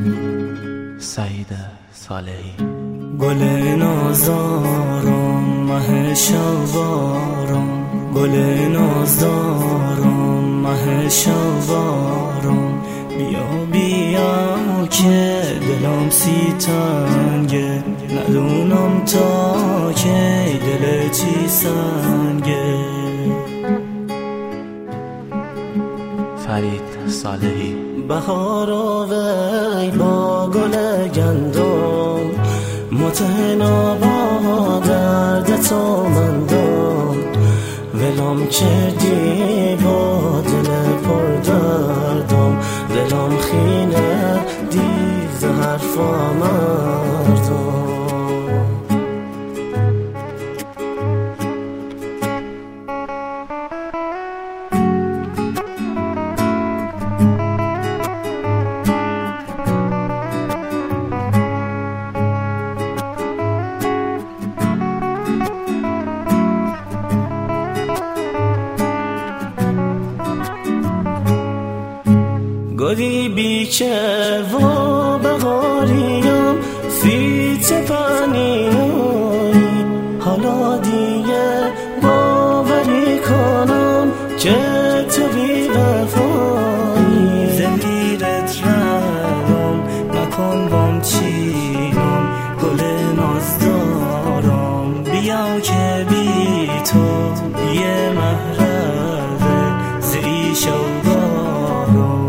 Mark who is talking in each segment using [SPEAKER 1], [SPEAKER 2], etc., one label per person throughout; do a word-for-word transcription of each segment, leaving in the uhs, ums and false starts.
[SPEAKER 1] سعید صالحی.
[SPEAKER 2] گل نازدارم مه شوارم، گل نازدارم مه شوارم، بیا بیا که دلم سی تنگه، ندونم تا که دل چی سنگه.
[SPEAKER 1] فرید صالحی.
[SPEAKER 2] بهار آوی با گل گندم، متنابا درد تو مندم، ولم کردی با دل پر دردم، دلم خینه دیز حرفا مردم. گلی بیچه و بهاریم فیت پنیایی، حالا دیگه باوری کنم که تو بی وفایی. زمیرت رم نکن بام چینم، گل نازدارم بیا که بی تو یه محرقه زی شوگارم.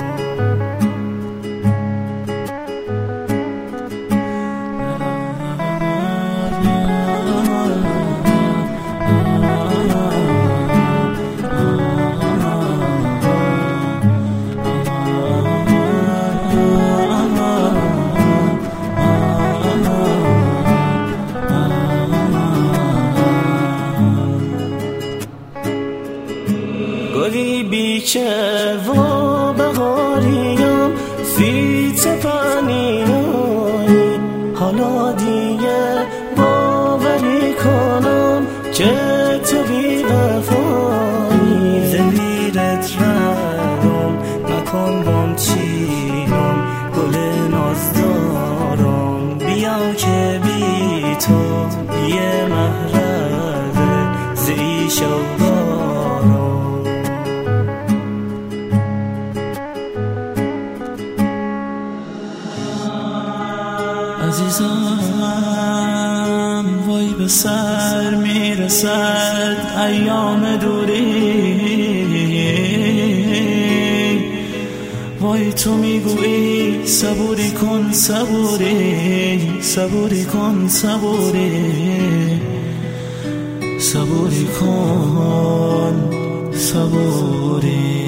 [SPEAKER 2] گلی بیچه و بهاریم فیت پنیایی، حالا دیگه باوری کنم که تو بی وفایی. زمیرت رم نکن بام چینم، گل نازدارم بیا که بی تو یه محرقه زی شوگارم.
[SPEAKER 3] عزیزم وای به سر میرسد ایام دوری، وای تو میگویی صبوری کن صبوری، صبوری کن صبوری، صبوری کن صبوری.